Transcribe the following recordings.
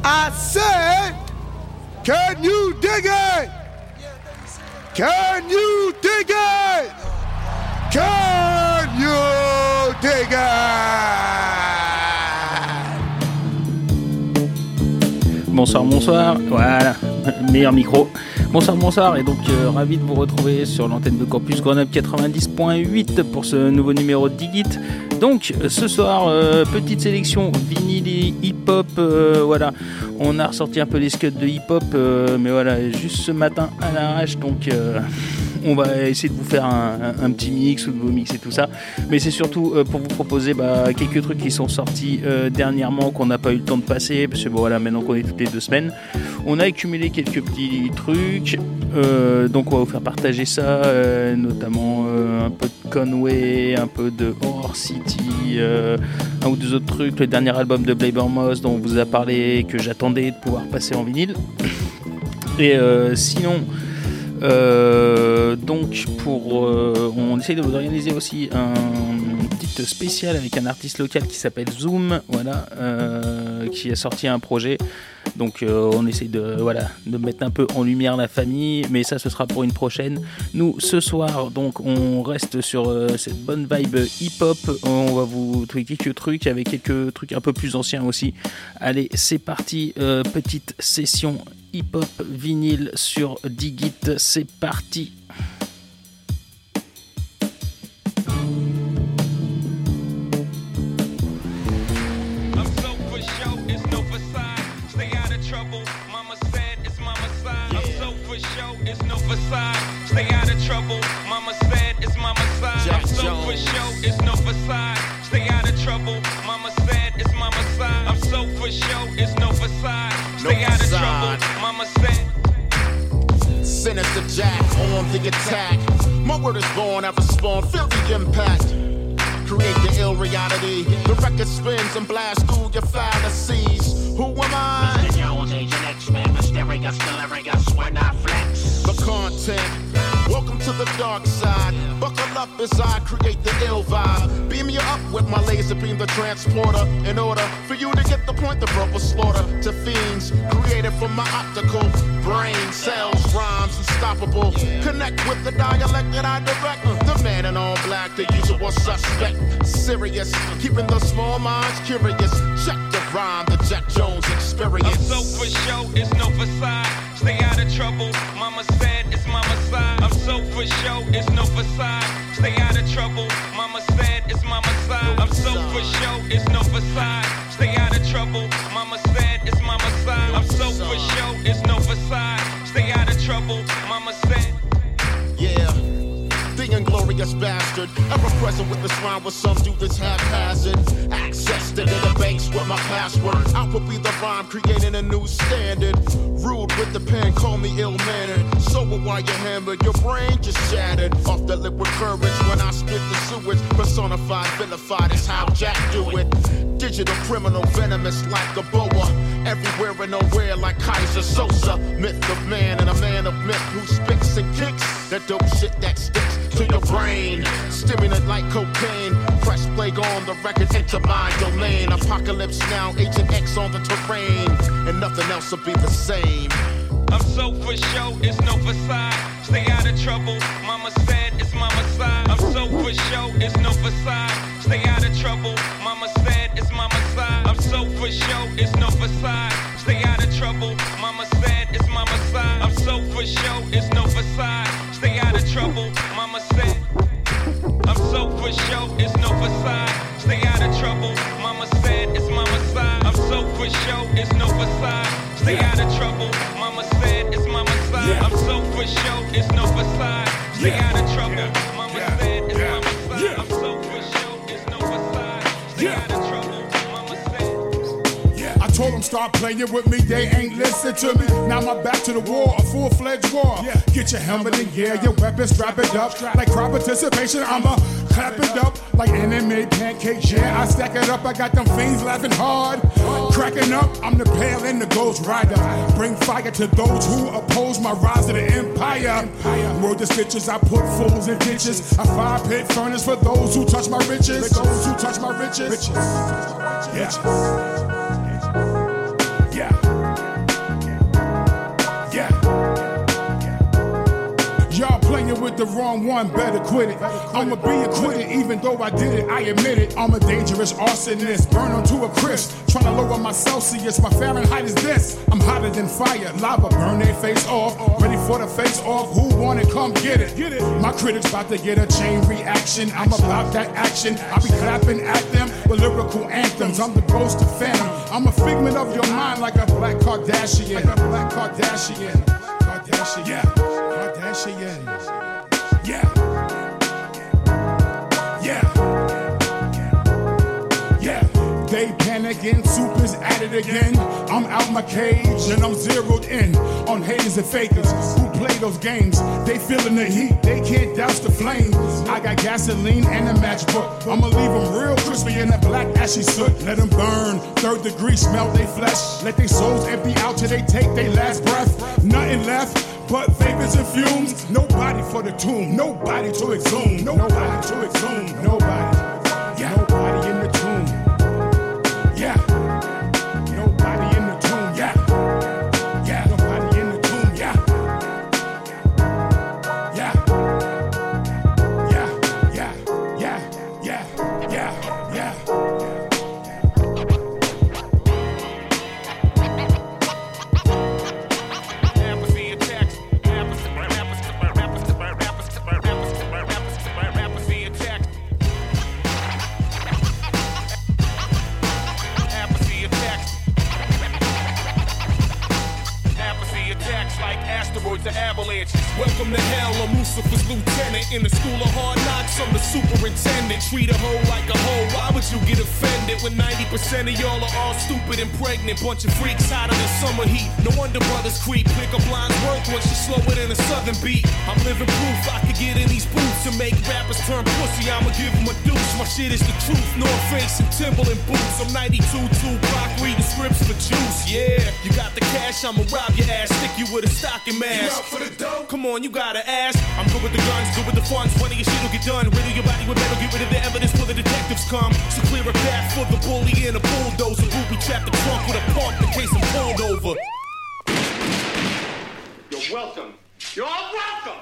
I said, can you dig it? Can you dig it? Can you dig it? Bonsoir, bonsoir. Voilà, meilleur micro. Bonsoir, bonsoir. Et donc, ravi de vous retrouver sur l'antenne de Campus Grenoble 90.8 pour ce nouveau numéro de Digit. Donc, ce soir, petite sélection vinyle et hip-hop. Voilà, on a ressorti un peu les scuds de hip-hop, mais voilà, juste ce matin à l'arrache. Donc, on va essayer de vous faire un petit mix ou de vos mix et tout ça. Mais c'est surtout pour vous proposer quelques trucs qui sont sortis dernièrement qu'on n'a pas eu le temps de passer. Parce que bon, voilà, maintenant qu'on est toutes les 2 semaines, on a accumulé quelques petits trucs. Donc on va vous faire partager ça, notamment un peu de Conway, un peu de Horror City, un ou deux autres trucs. Le dernier album de Blaber Moss dont on vous a parlé, que j'attendais de pouvoir passer en vinyle. Et sinon... donc on essaye de vous organiser aussi un petit spécial avec un artiste local qui s'appelle Zoom, voilà, qui a sorti un projet. Donc on essaye de mettre un peu en lumière la famille, mais ça ce sera pour une prochaine. Nous ce soir donc on reste sur cette bonne vibe hip-hop. On va vous trouver quelques trucs avec quelques trucs un peu plus anciens aussi. Allez, c'est parti, petite session hip-hop vinyle sur Digit, c'est parti. Stay out of trouble, mama said it's mama side. I'm so for show, it's no facade. Stay out of trouble, mama said it's mama side. I'm so for show, it's no facade. Stay out of trouble, mama said. Sinister Jack on the attack. My word is born, I respond, feel the impact. Create the ill reality. The record spins and blasts through your fantasies. Who am I? Mr. Jones, Agent X-Men, mysterious, delirious, we're not flex. The content. Welcome to the dark side. Buckle up as I create the ill vibe. Beam you up with my laser beam, the transporter. In order for you to get the point, the broke was slaughter to fiends. Created from my optical brain cells, rhymes unstoppable. Connect with the dialect that I direct. The man in all black, the usual suspect. Serious, keeping the small minds curious. Check the rhyme, the Jack Jones experience. I'm so for show, it's no facade. Stay out of trouble, mama said it's mama side. I'm so for show, it's no facade. Stay out of trouble, mama said it's mama side. I'm so for show, it's no facade. Stay out of trouble, mama said it's mama side. I'm so for show, it's no facade. Stay out of trouble, mama said. Yeah. The inglorious bastard, ever present with this rhyme with some do this haphazard. Access to the banks with my password. Output be the rhyme, creating a new standard. Rude with the pen, call me ill-mannered. So while you hammered, your brain just shattered. Off the liquid courage when I spit the sewage. Personified, vilified, is how Jack do it. Digital criminal, venomous like a boa. Everywhere and nowhere like Kaiser Sosa. Myth of man and a man of myth who spits and kicks. That dope shit that sticks to your brain. Stimulant like cocaine. Fresh plague on the record, enter my domain. Apocalypse now, Agent X on the terrain. And nothing else will be the same. I'm so for show, it's no facade. Stay out of trouble, mama said it's mama side. I'm so for show, it's no facade. Stay out of trouble, mama said it's mama side. I'm so for show, it's no facade. Stay out of trouble, mama said it's mama side. I'm so for show, it's no facade. Stay out of trouble, mama said. I'm so for show, it's no facade. Stay out of trouble, mama said it's mama side. I'm so for show, it's no facade. Stay out of trouble, mama said it's mama side. I'm so for show, it's no facade. Stay out of trouble, mama said it's mama side. I'm so for show, it's no facade. Stay out of trouble, mama said. I told them stop playing with me, they ain't listen to me. Now my back to the war, a full-fledged war. Get your helmet in gear, your weapons, strap it up. Like crowd participation, I'ma clap it up. Like anime pancakes, yeah, I stack it up. I got them fiends laughing hard, cracking up. I'm the pale and the ghost rider. Bring fire to those who oppose my rise to the empire. Word the stitches, I put fools in ditches. A fire-pit furnace for those who touch my riches. Those who touch my riches. Yeah. Yeah. with the wrong one, better quit it. I'ma be acquitted even though I did it, I admit it. I'm a dangerous arsonist, burn onto a crisp. Trying to lower my Celsius, my Fahrenheit is this. I'm hotter than fire, lava burn their face off. Ready for the face off, who want it, come get it. My critics about to get a chain reaction. I'm about that action, I be clapping at them with lyrical anthems. I'm the ghost of Phantom, I'm a figment of your mind like a black Kardashian. Like a black Kardashian. Kardashian. Yeah. Kardashian. Yeah. Yeah. Yeah. They panicking, Super's at it again. I'm out my cage and I'm zeroed in on haters and fakers who play those games. They feeling the heat, they can't douse the flame. I got gasoline and a matchbook. I'ma leave them real crispy in that black ashy soot. Let them burn, 3rd degree, smell they flesh. Let their souls empty out till they take their last breath. Nothing left but vapors and fumes. Nobody for the tomb, nobody to exhume. Nobody to exhume, nobody. Yeah. Nobody in the tomb. Yeah. Nobody in the tomb. Yeah. Yeah. Nobody in the tomb. Yeah. Yeah. Yeah. Yeah. Yeah. Yeah. Yeah. Yeah. Welcome to hell, I'm Lucifer's lieutenant. In the school of hard knocks, I'm the superintendent. Treat a hoe like a hoe, why would you get offended? When 90% of y'all are all stupid and pregnant. Bunch of freaks hotter than summer heat. No wonder brothers creep. Pick up lines work once you slow it in a southern beat. I'm living proof I could get in these boots and make rappers turn pussy. I'ma give them a deuce. My shit is the truth. North Face and Timberland boots. I'm 92 Tupac reading scripts for juice. Yeah, you got the cash, I'ma rob your ass. Stick you with a stocking mask. You out for the dough? Come on, you gotta ask. I'm good with the guns, good with the funds. One of your shit'll get done. Rid of your body with metal, get rid of the evidence before the detectives come. So clear a path for the bully and a bulldozer. Ruby trap the trunk with a park in case I'm pulled over. You're welcome. You're all welcome.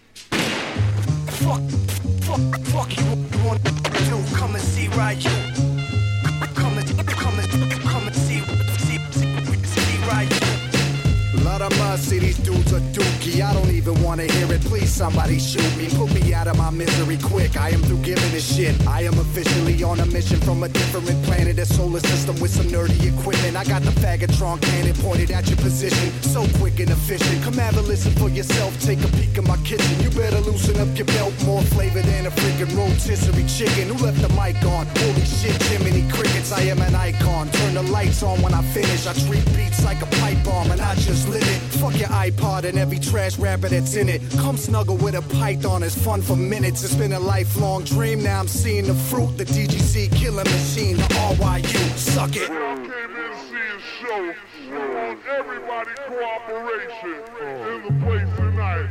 Fuck you want to do? Come and see right you. Come and see right you. Lord of mercy, these dudes are dookie. I don't even wanna hear it. Please, somebody shoot me. Put me out of my misery quick. I am through giving this shit. I am officially on a mission from a different planet, a solar system with some nerdy equipment. I got the Fagatron cannon pointed at your position. So quick and efficient. Come have a listen for yourself. Take a peek in my kitchen. You better loosen up your belt. More flavor than a freaking rotisserie chicken. Who left the mic on? Holy shit, Jiminy Crickets. I am an icon. Turn the lights on when I finish. I treat beats like a pipe bomb and I just lit it. Fuck your iPod and every trash rapper that's in it. Come snuggle with a python, it's fun for minutes. It's been a lifelong dream, now I'm seeing the fruit. The DGC killing machine, the RYU, suck it. I came in to see a show. I want everybody cooperation in the place tonight.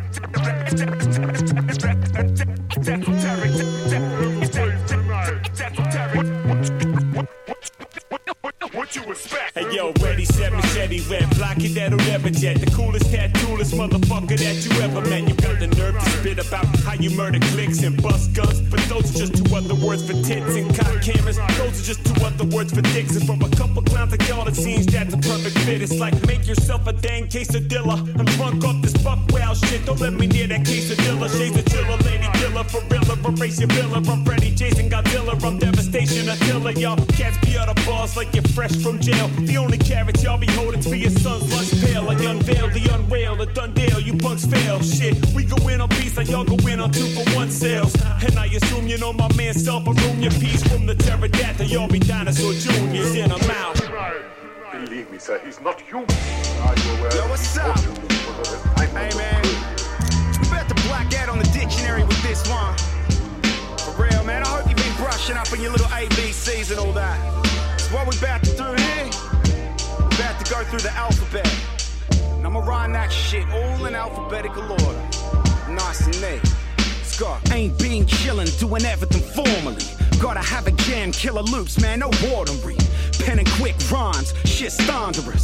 What you expect? Hey yo, ready, set, machete, red, block it, that'll never jet. The coolest tattoo-less motherfucker that you ever met. You got the nerve to spit about how you murder clicks and bust guns, but those are just two other words for tits and cock cameras. Those are just two other words for dicks. And from a couple clowns like y'all, it seems that's a perfect fit. It's like make yourself a dang quesadilla. I'm drunk off this fuck wow shit. Don't let me near that quesadilla. Shades of chiller, lady killer, for realer, erase your villa. I'm Freddy, Jason Godzilla, I'm devastation, a killer. Y'all cats be out of bars like you're fresh from jail. The only carrot y'all be holding for your son's lust pale. I unveil the unreal, the done deal. You punks fail. Shit, we go in on peace like y'all go in on 2-for-1 sales. And I assume you know my man self. I room your piece from the pterodactyl. Y'all be dinosaur juniors and I'm out. Believe me, sir, he's not human. Yo, what's up? Hey, man. We bet the black out on the dictionary with this one. For real, man. I hope you've been brushing up on your little ABCs and all that. So what we're about to do here, we're about to go through the alphabet. And I'ma rhyme that shit all in alphabetical order. Nice and neat. Scott, ain't been chillin', doing everything formally. Gotta have a jam, killer loops, man, no ordinary. Pen and quick rhymes, shit's thunderous.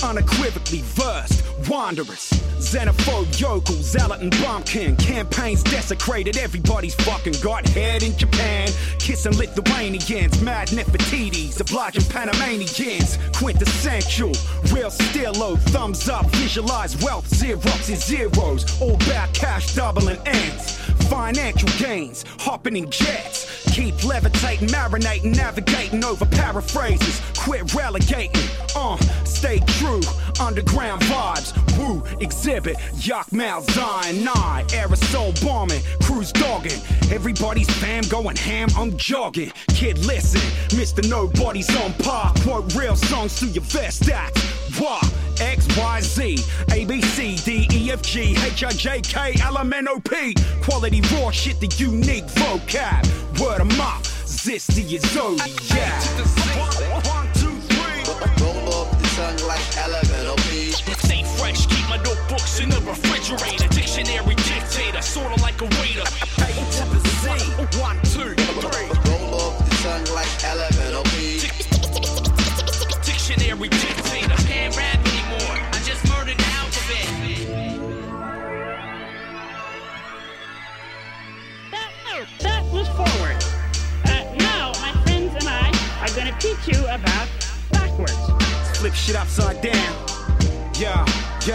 unequivocally versed, wanderers, xenophobe yokel, zealot and bumpkin. Campaigns desecrated, everybody's fucking got head in Japan. Kissing Lithuanians, mad Nefertiti's, obliging Panamanians. Quintessential, real stilo, thumbs up, visualize wealth, Xerox and zeros. All about cash, doubling ends. Financial gains, hopping in jets. Keep levitating, marinating, navigating over paraphrases. Quit relegating, stay true. Underground vibes, woo, exhibit. Yak Mao Zion 9, aerosol bombing, cruise dogging. Everybody's fam going ham, I'm jogging. Kid, listen, Mr. Nobody's on par. Quote real songs through your vest, that's why. X, Y, Z, A, B, C, D, E, F, G, H, I, J, K, L, M, N, O, P. Quality raw shit, the unique vocab. Word of mouth, this to your zodiac. 1, 2, 3. Roll up the tongue like elemental P. Stay fresh, keep my notebooks in the refrigerator. Dictionary dictator, sorta like a waiter. A to the Z. 1, 2, 3. Roll up the tongue like elemental P. Dictionary dictator. Can't rap anymore. I just murdered the alphabet. That was forward. Now, my friends and I are going to teach you about backwards. Flip shit upside down. Yeah.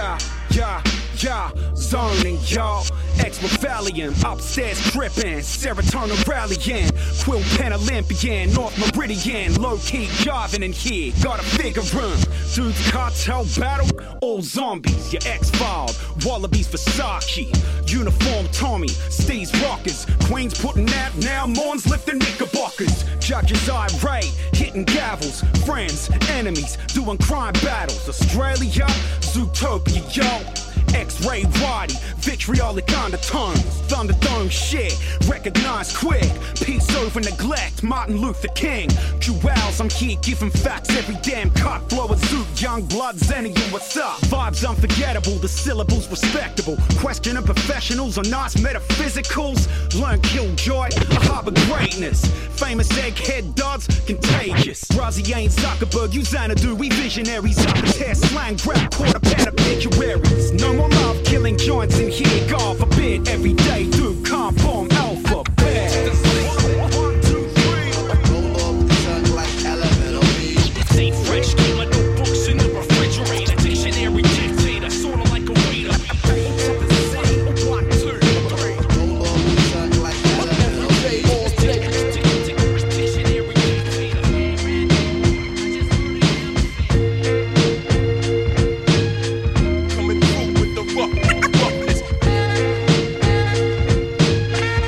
Zoning, y'all. Ex-rebellion, upstairs tripping, serotonin rallying, Quill Pen Olympian, North Meridian, low-key jiving in here, got a figure room. Dudes cartel battle, all zombies, your X-Filed, Wallabies Versace, uniform Tommy, Steve's rockers, Queens putting out now, Morns lifting knickerbockers, judges irate, hitting gavels, friends, enemies, doing crime battles, Australia, Zootopia, yo. X-ray Roddy, vitriolic undertones, Thunderdome shit, recognize quick, peace over neglect, Martin Luther King, Jewels, I'm here giving facts, every damn cut, blow a zoot, young blood, Zenny, you what's up? Vibes unforgettable, the syllables respectable, questioning professionals on nice metaphysicals, learn killjoy, a harbor greatness, famous egghead duds, contagious, Rozzy ain't Zuckerberg, you Xanadu, we visionaries, up his hair, slang, rap, quarter pen, obituaries, no more love, killing joints in here, God forbid, every day through compound alphabet. 1, 2, 3. Roll up the tongue like elemental P. Stay fresh, keep my notebooks in the refrigerator. Dictionary dictator, sorta like a waiter. A to the Z. 1, 2, 3. Roll up the tongue like elemental P. Dictionary dictator. Coming through with the roughness.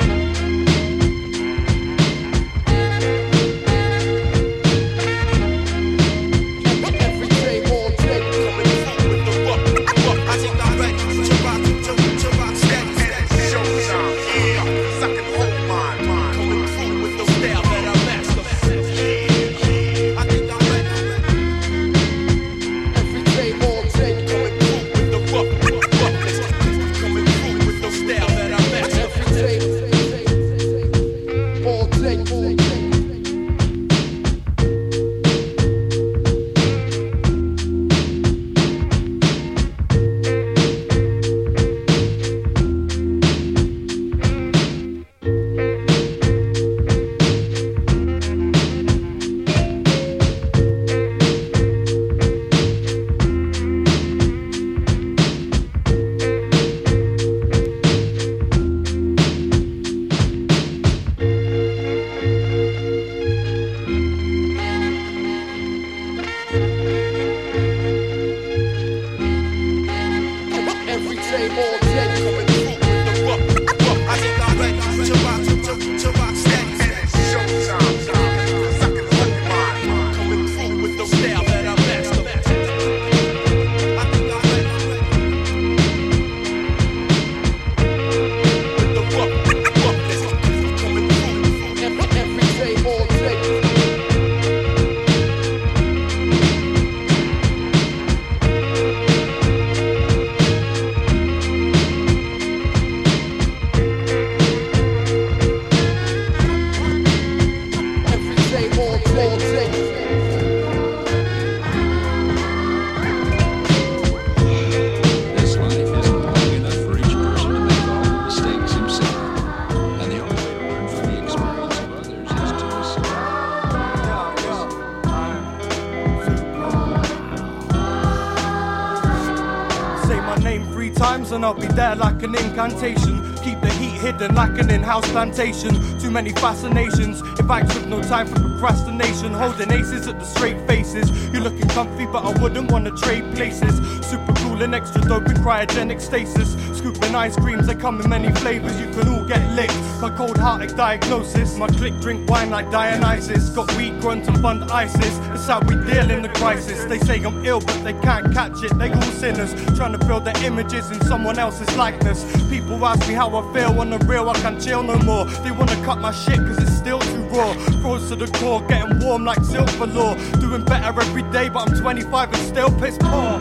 name 3 times and I'll be there like an incantation. Keep the heat hidden like an in-house plantation. Too many fascinations, if acts with no time for procrastination. Holding aces at the straight faces. You're looking comfy but I wouldn't want to trade places. Super cool and extra dope in cryogenic stasis. Scooping ice creams, they come in many flavors. You can all get licked. My cold-hearted diagnosis. My clique drink wine like Dionysus. Got weed grown to fund ISIS. It's how we deal in the crisis. They say I'm ill but they can't catch it. They all sinners trying to build their images in someone else's likeness. People ask me how I feel on the real. I can't chill no more. They wanna cut my shit cause it's still too raw. Froze to the core, getting warm like silver law. Doing better every day but I'm 25 and still piss poor.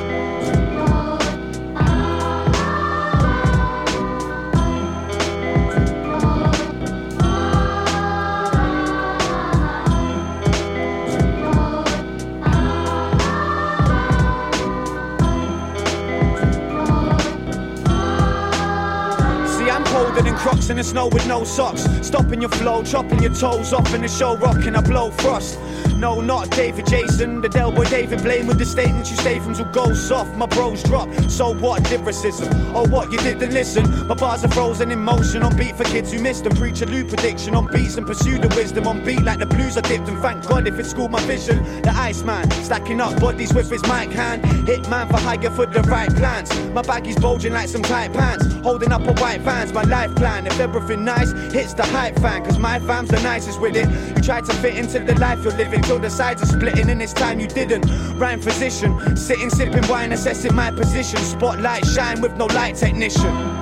Crocs in the snow with no socks. Stopping your flow, chopping your toes off in the show, rocking, I blow frost. No, not David Jason, the Del Boy David Blaine with the statements you stay from will go soft. My bros drop, so what lyricism? Oh what, you didn't listen? My bars are frozen in motion on beat for kids who missed them. Preach a loop prediction on beats and pursue the wisdom on beat like the blues I dipped and thank God if it schooled my vision. The Iceman, stacking up bodies with his mic hand. Hitman for higher for the right plans. My baggy's bulging like some tight pants. Holding up a white vans, my life plan. If everything nice, hits the hype fan. Cause my fam's the nicest with it. You try to fit into the life you're living. Till the sides are splitting and it's time you didn't. Rhyme physician, sitting sipping wine, assessing my position. Spotlight shine with no light technician.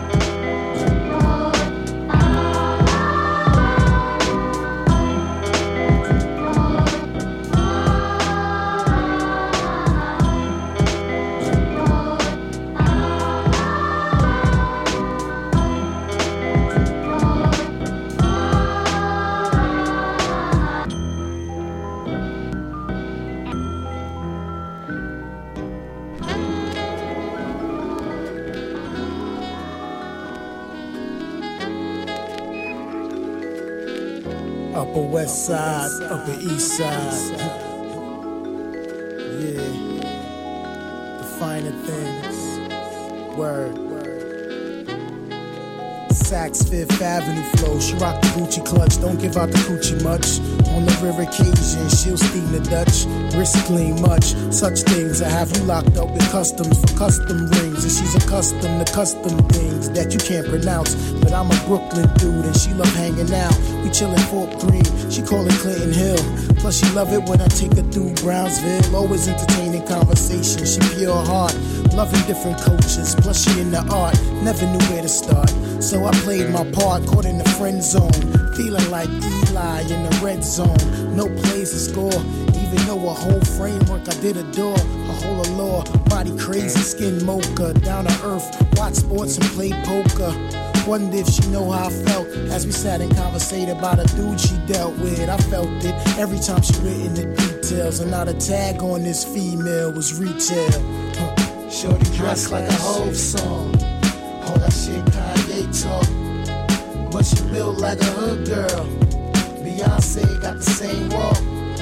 Upper West Side, Upper East Side. Yeah, the finer things. Word. Saks Fifth Avenue flow. She rock the Gucci clutch. Don't give out the coochie much. On the rare occasion, she'll steam the Dutch. Wrist clean much. Such things that have you locked up with customs for custom rings. And she's accustomed to custom things that you can't pronounce. But I'm a Brooklyn dude and she love hanging out. We chillin' Fort Greene, she call it Clinton Hill. Plus she love it when I take her through Brownsville. Always entertaining conversation, she pure heart. Loving different cultures, plus she in the art. Never knew where to start. So I played my part, caught in the friend zone. Feeling like Eli in the red zone. No plays to score, even though a whole framework I did adore. A whole allure, body crazy, skin mocha. Down to earth, watch sports and play poker. Wonder if she know how I felt as we sat and conversated about a dude she dealt with. I felt it every time she written the details. And now the tag on this female was retail. Shorty dressed like a Hov song. All that shit Kanye talk. But she built like a hood girl. Beyonce got the same walk.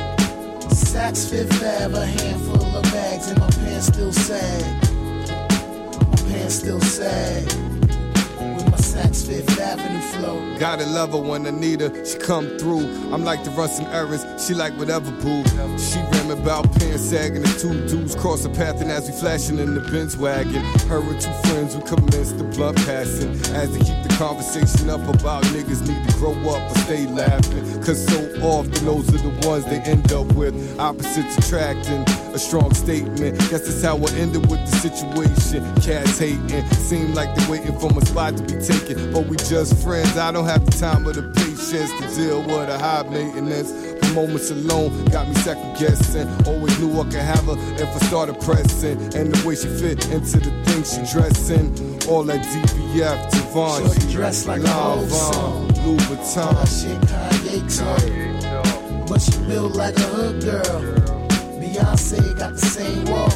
Saks Fifth Ave, a handful of bags, and my pants still sag. My pants still sag. With my Saks Fifth Avenue flow. Gotta love her when I need her, she come through. I'm like to run some errands, she like whatever, boo. She ram about pants sagging, the two dudes cross the path, and as we flashing in the Benz wagon, her and two friends we commence the blood passing. As they keep the conversation up about niggas need to grow up or stay laughing. Cause so often those are the ones they end up with. Opposites attracting, a strong statement. Guess that's how I ended with the situation. Cats hating, seem like they're waiting for my spot to be taken. But we just friends, I don't have the time or the patience to deal with a high maintenance. The moments alone got me second guessing. Always knew I could have her if I started pressing. And the way she fit into the things she dressing. All that DVF, Javon, she dressed like a old song. Louis Vuitton. All that shit Kanye talk. But she built like a hood girl. Beyonce got the same walk.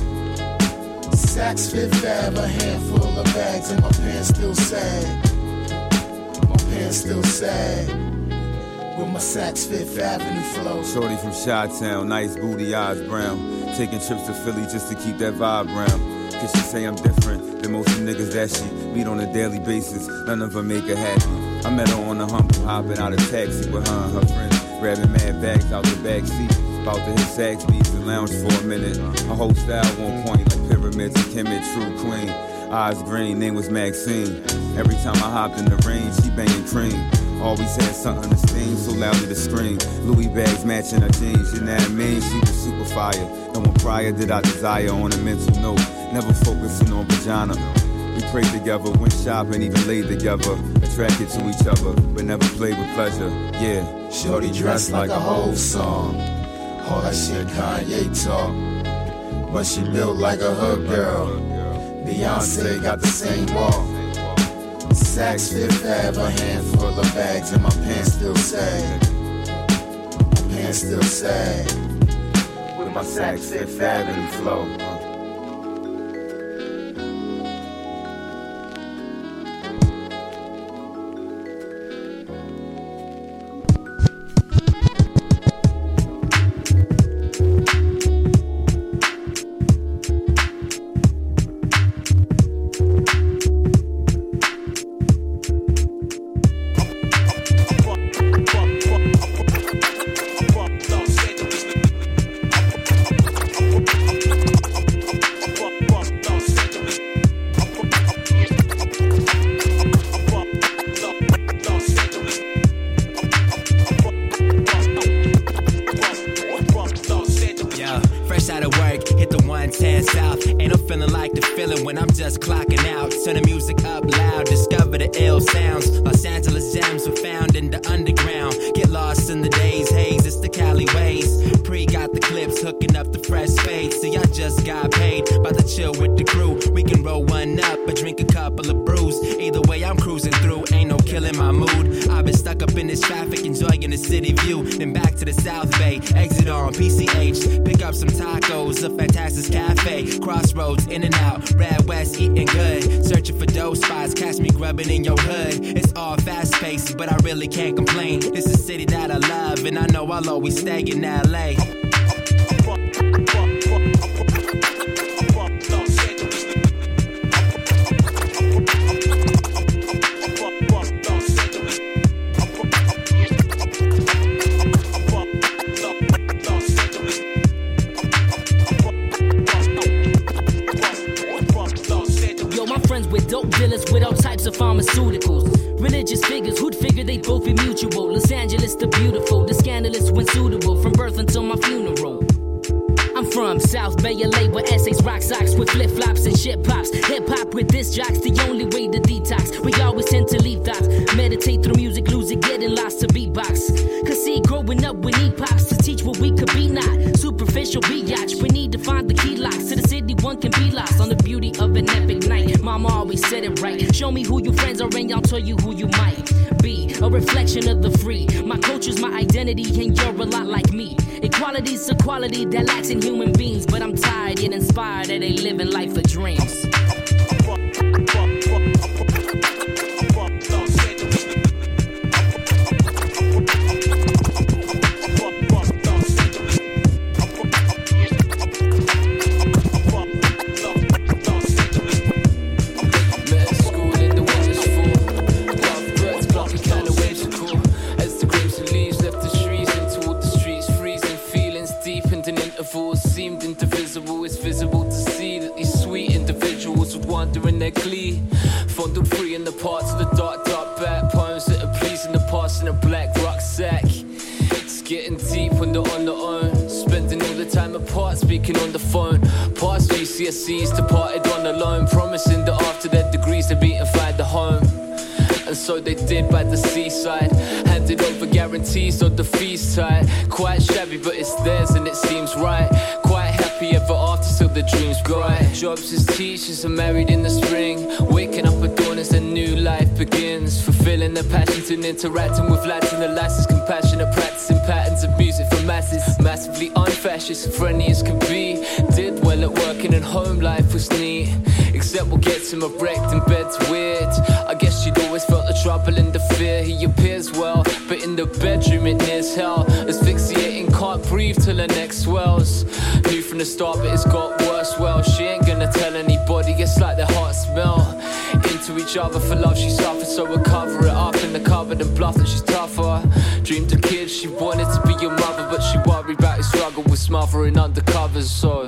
Saks Fifth Ave, a handful of bags, and my pants still sag. My pants still sag. With my Saks Fifth Avenue flow. Shorty from Chi-Town, nice booty, eyes brown. Taking trips to Philly just to keep that vibe round. Cause she say I'm different than most of the niggas that she meet on a daily basis. None of them make her happy. I met her on the humble, hopping out of taxi with her and her friends, grabbing mad bags out the back seat. About to hit Zaxby's and lounge for a minute. Her whole style on point like pyramids and Kemet, true queen. Eyes green, name was Maxine. Every time I hopped in the rain, she banging cream. Always had something to steam, so loudly to scream. Louis bags matching her jeans, you know what I mean? She was super fire. No one prior did I desire on a mental note. Never focusing on vagina. We prayed together, went shopping, even laid together. Attracted to each other, but never played with pleasure. Yeah. Shorty dressed like a whole song. All that shit Kanye talk. But she built like a hood girl. Beyonce got the same walk. Saks Fifth Ave, a handful of bags, and my pants still sag. My pants still sag. With my Saks Fifth Avenue flow. That lacks in human beings, but I'm tired yet inspired that they living life of dreams. GCSEs departed on a loan, promising that after their degrees they'd be and find a home. And so they did by the seaside, handed over guarantees on the fees tight. Quite shabby but it's theirs and it seems right. Quite happy ever after till the dreams bright. Jobs as teachers and married in the spring, waking up at dawn as a new life begins. Fulfilling their passions and interacting with lads in the licensed compassionate, practicing patterns of music for masses. Massively unfascist and friendly as can be. Did well at working and home life was neat, except what gets him erect in bed's weird. I guess you'd always felt the trouble and the fear. He appears well, but in the bedroom it nears hell. Asphyxiating, can't breathe till her neck swells. Knew from the start but it's got worse. Well, she ain't gonna tell anybody. each other for love, she suffered, so we'll cover it up in the cupboard and bluff that she's tougher. Dreamed of kids, she wanted to be your mother, but she worried about his struggle with smothering undercovers, so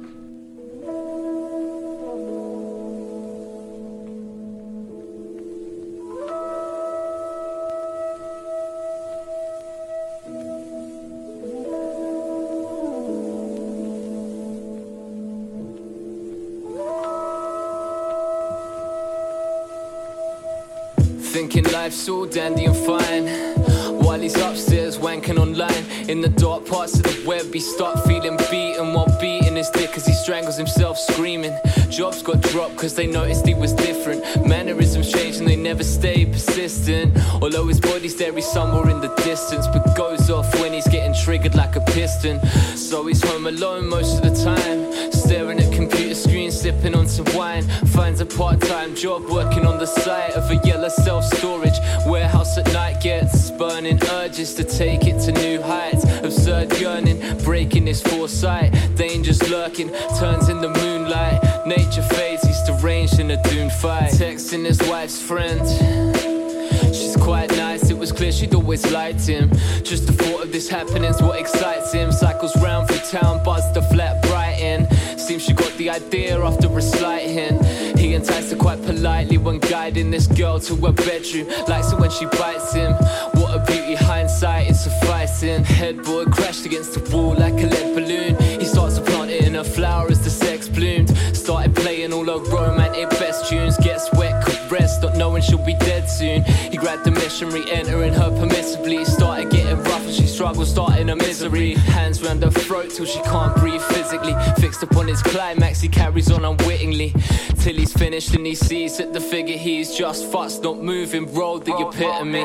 thinking life's all dandy and fine while he's upstairs wanking online. In the dark parts of the web he start feeling beaten while beating his dick as he strangles himself screaming. Jobs got dropped cause they noticed he was different. Mannerisms changed and they never stay persistent. Although his body's there, he's somewhere in the distance, but goes off when he's getting triggered like a piston. So he's home alone most of the time, staring at computer screens, sipping on some wine. Finds a part-time job working on the site of a yellow self-storage warehouse at night. Gets burning urges to take it to new heights. Absurd yearning, breaking his foresight. Dangers lurking, turns in the moonlight. Nature fades, he's deranged in a doomed fight. Texting his wife's friend, she's quite nice, it was clear she'd always liked him. Just the thought of this happening's what excites him. Cycles round through town, buzzed the flat Brighton. Seems she got the idea after a slight hint. He enticed her quite politely when guiding this girl to her bedroom. Likes it when she bites him. What a beauty, hindsight is sufficing. Headboard crashed against the wall like a lead balloon. He starts to plant it in her flower as the sex bloomed. Started playing all her romantic best tunes. Gets wet, caressed, not knowing she'll be dead soon. He grabbed the mission, re-entering her permissibly. Started getting rough and she struggled, starting her misery. Hands round her throat till she can't breathe physically. Fixed upon his climax, he carries on unwittingly till he's finished and he sees that the figure he's just fussed, not moving, rolled the epitome.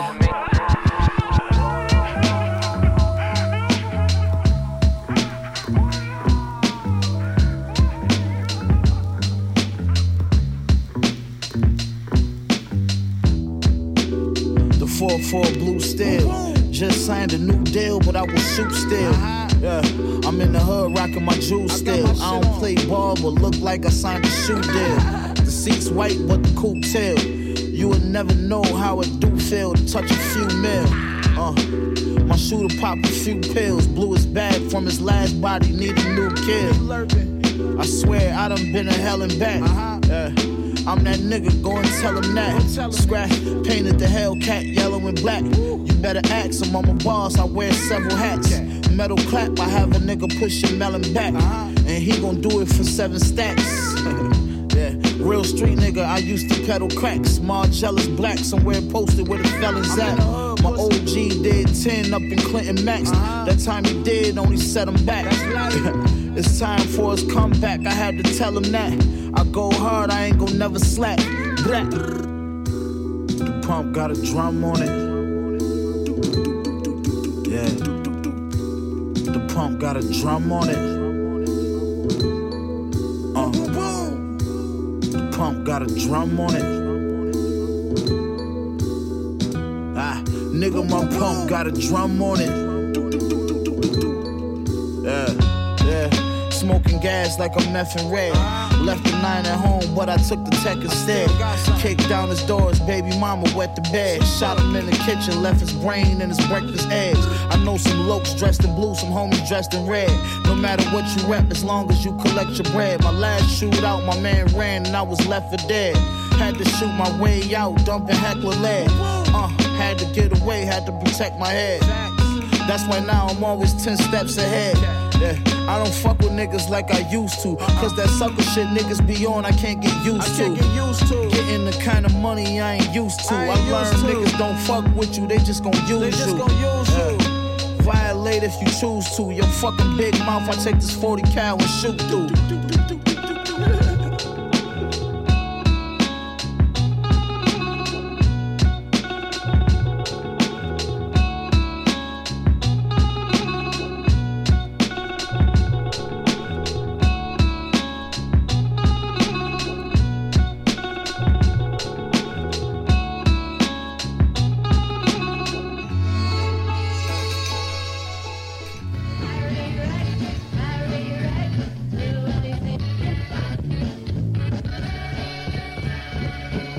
The 4-4 blue steel. Just signed a new deal, but I will shoot still. Yeah, I'm in the hood rocking my jewels still. I don't play ball, but look like I signed a shoe deal. The seat's white, but the coupe tail. You would never know how it do feel to touch a few mil. My shooter pop a few pills. Blew his bag from his last body, need a new kill. I swear I done been to hell and back. I'm that nigga, go and tell him that. Scratch, painted the Hellcat yellow and black. You better ask him, I'm a boss, I wear several hats. Metal clap, I have a nigga push your melon back. And he gon' do it for 7 stacks. Yeah, real street nigga, I used to peddle cracks. Margiella's black, somewhere posted where the felons at. My OG did 10 up in Clinton Max. That time he did, only set him back. It's time for his comeback, I had to tell him that. I go hard, I ain't gon' never slack. Black. The pump got a drum on it. Yeah. The pump got a drum on it. The pump got a drum on it. Nigga, my pump got a drum on it. Yeah. Smoking gas like I'm meth and red. Left the 9 at home, but I took the tech instead. Kicked down his doors, baby mama wet the bed. Shot him in the kitchen, left his brain and his breakfast eggs. I know some lokes dressed in blue, some homies dressed in red. No matter what you rap, as long as you collect your bread. My last shootout, my man ran and I was left for dead. Had to shoot my way out, dumping heckler lead. Had to get away, had to protect my head. That's why now I'm always 10 steps ahead. Yeah, I don't fuck with niggas like I used to. Cause that sucker shit niggas be on, I can't get used to. Getting the kind of money I ain't used to. I learned niggas don't fuck with you, they just gon' use you. Violate if you choose to. Your fucking big mouth, I take this 40 cal and shoot through.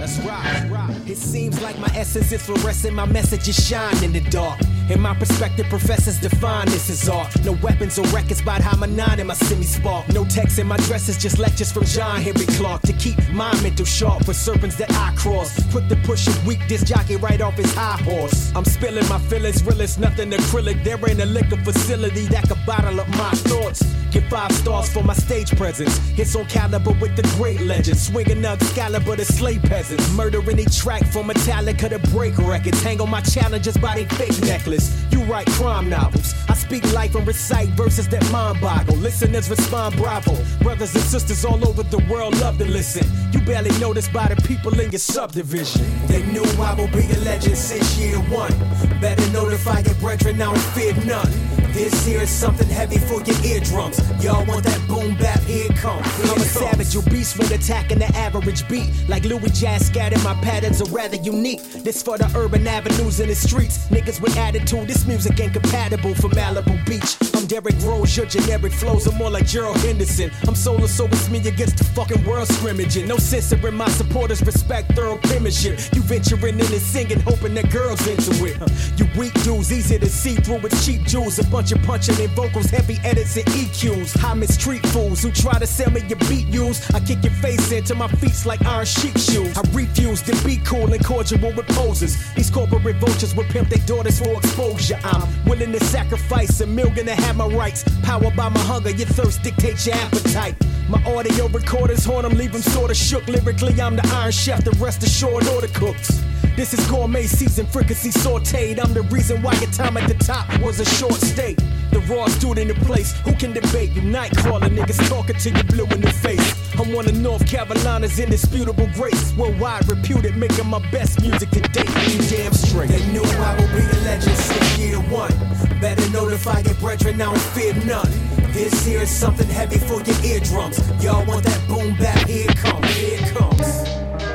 Let's rock. It seems like my essence is fluorescent, my messages shine in the dark. In my perspective, professors define this as art. No weapons or records about how my nine in my semi-spark. No text in my dresses, just lectures from John Henry Clark. To keep my mental sharp for serpents that I cross. Put the push of weak disc jockey right off his high horse. I'm spilling my feelings, real as nothing acrylic. There ain't a liquor facility that could bottle up my thoughts. Get 5 stars for my stage presence. It's on caliber with the great legends. Swinging Excalibur to slay peasants. Murder any track from Metallica to break records. Hang on my challenges by they fake necklace. You write crime novels. I speak life and recite verses that mind boggle. Listeners respond bravo. Brothers and sisters all over the world love to listen. You barely noticed by the people in your subdivision. They knew I will be a legend since year one. Better notify your brethren, I don't fear none. This here is something heavy for your eardrums. Y'all want that boom bap, here it comes. I'm a savage, you beast when attacking the average beat. Like Louis Jazz scattered, my patterns are rather unique. This for the urban avenues and the streets. Niggas with attitude, this music ain't compatible for Malibu Beach. I'm Derrick Rose, your generic flows are more like Gerald Henderson. I'm solo, so it's me against the fucking world scrimmaging. No censoring, my supporters respect thorough penmanship. You venturing in and singing, hoping that girls into it. You weak dudes, easy to see through with cheap jewels. A bunch of punching in vocals, heavy edits and EQs. I mistreat fools who try to sell me your beat use. I kick your face into my feet's like iron sheep shoes. I refuse to be cool and cordial with posers. These corporate vultures will pimp their daughters for exposure. I'm willing to sacrifice $1 million to have my rights. Powered by my hunger, your thirst dictates your appetite. My audio recorders horn them, leave them sorta shook. Lyrically, I'm the Iron Chef, the rest assured order cooks. This is gourmet seasoned fricassee sauteed. I'm the reason why your time at the top was a short stay. The raw student in place, who can debate you? Nightcrawler niggas talking to you blue in the face. I'm one of North Carolina's indisputable grace. Worldwide reputed, making my best music to date. You damn straight. They knew I would be a legend since year one. Better notify your brethren, I don't fear none. This here is something heavy for your eardrums. Y'all want that boom bap? Here it comes, here it comes.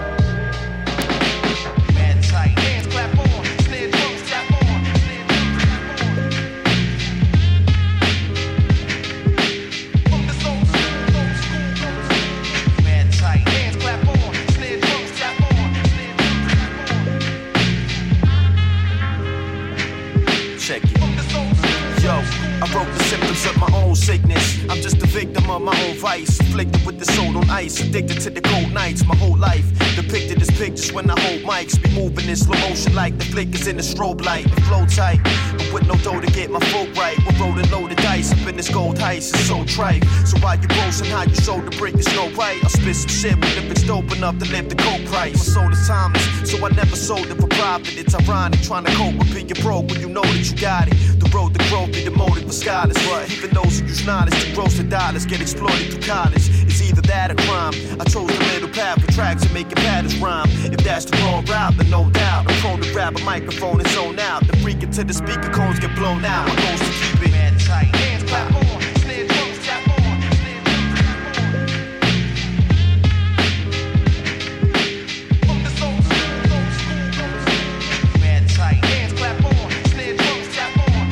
I wrote the symptoms of my own sickness. I'm just a victim of my own vice. Afflicted with the soul on ice. Addicted to the cold nights. My whole life depicted as pictures when I hold mics. Be moving in slow motion like the flickers in the strobe light. The flow tight, but with no dough to get my folk right. We're rolling loaded dice up in this gold heist. It's so trite. So while you roasting how you sold the brick, it's no right. I'll spit some shit with if it's dope enough to live the cold price. My soul is timeless, so I never sold it for profit. It's ironic trying to cope with being broke when you know that you got it. The road to growth be the motive for scholars. But even those who use knowledge to gross the dollars get exploited through college. It's either that or crime. I chose the middle path for tracks and making patterns rhyme. If that's the wrong route, then no doubt I'm prone to grab a microphone and zone out. The freak until the speaker cones get blown out. My goal's to keep it man tight. Hands clap on, snare drums tap on. Man tight, hands clap on, snare drums tap on.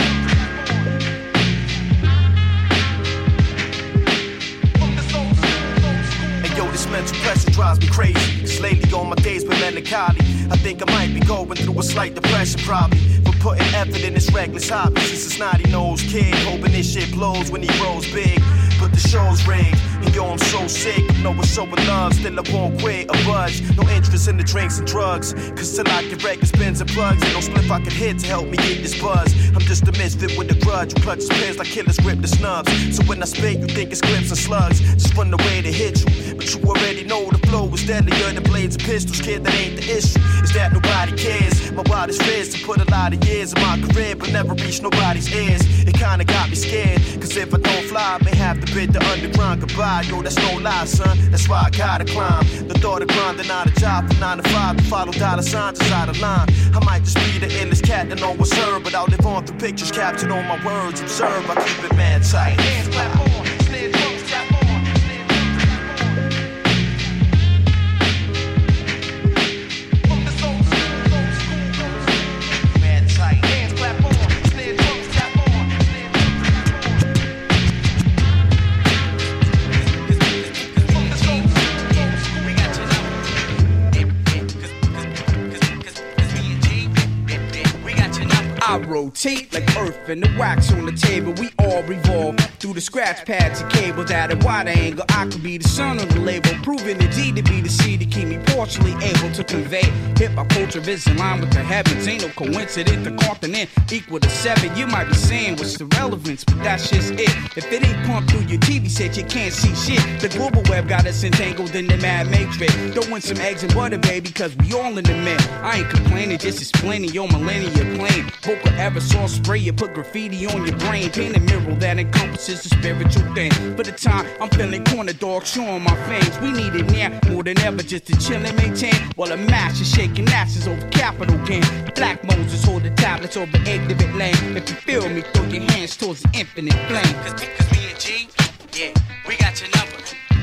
And yo, this mental pressure drives me crazy. Cause lately all my days been melancholy. I think I might be going through a slight depression probably. For putting effort in this reckless hobby. Since a snotty-nosed kid, hoping this shit blows when he grows big. But the show's rigged, and yo, I'm so sick. No one showing love, still I won't quit or budge. No interest in the drinks and drugs. Cause till I get records, pins and plugs. Ain't no spliff I can hit to help me get this buzz. I'm just a misfit with a grudge who clutches pins like killers grip the snubs. So when I spit, you think it's clips and slugs. Just run away to hit you. But you already know the flow is deadlier than blades and pistols. Kid, that ain't the issue. Is that nobody cares. My wildest fears to put a lot of years in my career, but never reach nobody's ears. It kinda got me scared. Cause if I don't fly, I may have to bid the underground goodbye. Yo, that's no lie, son. That's why I gotta climb. The thought of grinding out a job from 9 to 5 to follow dollar signs is out of line. I might just be the illest cat that no one's heard, but I'll live on through pictures captured on my words. Observe, I keep it mad tight. Hands clap on, snare drums tap on. rotate like earth and the wax on the table. We all revolve through the scratch pads and cables at a wide angle. I could be the son of the label, proving indeed to be the seed to keep me partially able to convey hip-hop culture is in line with the heavens. Ain't no coincidence, the continent equal to 7. You might be saying what's the relevance, but that's just it. If it ain't pumped through your TV set, you can't see shit. The global web got us entangled in the mad matrix. Throw in some eggs and butter, baby, cause we all in the mix. I ain't complaining, just explaining your millennium plane. Vocal aerosol spray, you put graffiti on your brain. Paint a mural that encompasses the spiritual thing. For the time, I'm feeling corner dog, showing my fangs. We need it now, more than ever, just to chill and maintain. While the mash is shaking asses over capital gain. Black Moses hold the tablets over exhibit lane. If you feel me, throw your hands towards the infinite flame. Cause me and G, yeah, we got your number.